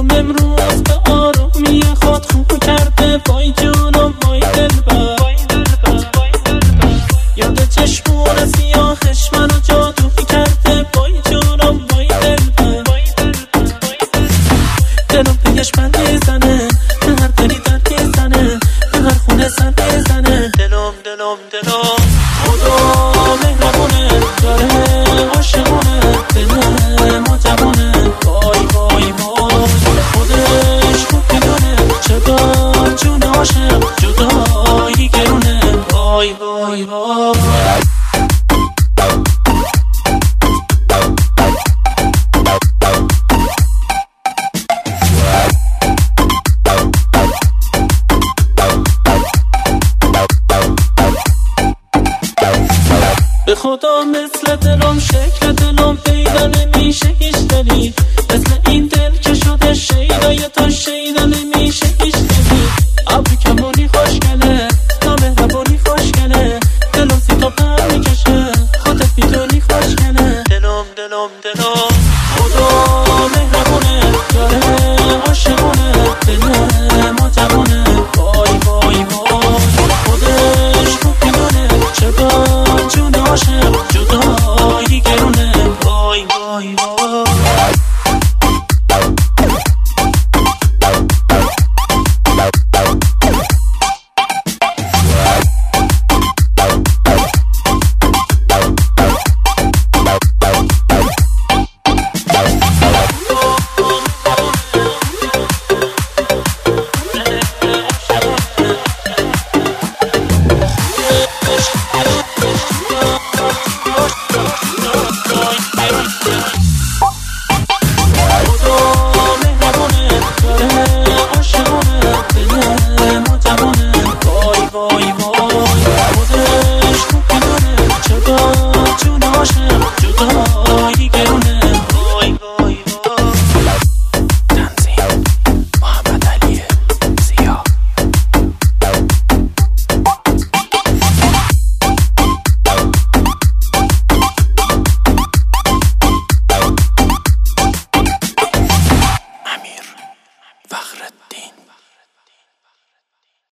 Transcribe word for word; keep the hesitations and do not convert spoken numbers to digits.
دلم امروز به آرومی خود خو کرده. وای جونم وای دلبر، یاد چشمون سیاهش منو جادو کرده. وای جونم وای دلبر، دلم پیش من میزنه، به هر دلی در میزنه، به هر خونه سر میزنه. دلم دلم دلم خدا مهربونه، داره عاشقونه، دل ما جوونه. وای وای وای خودش خوب میدونه، چقدر جون عاشق جدایی گرونه. وای وای وای به خدا مثل دلم شکل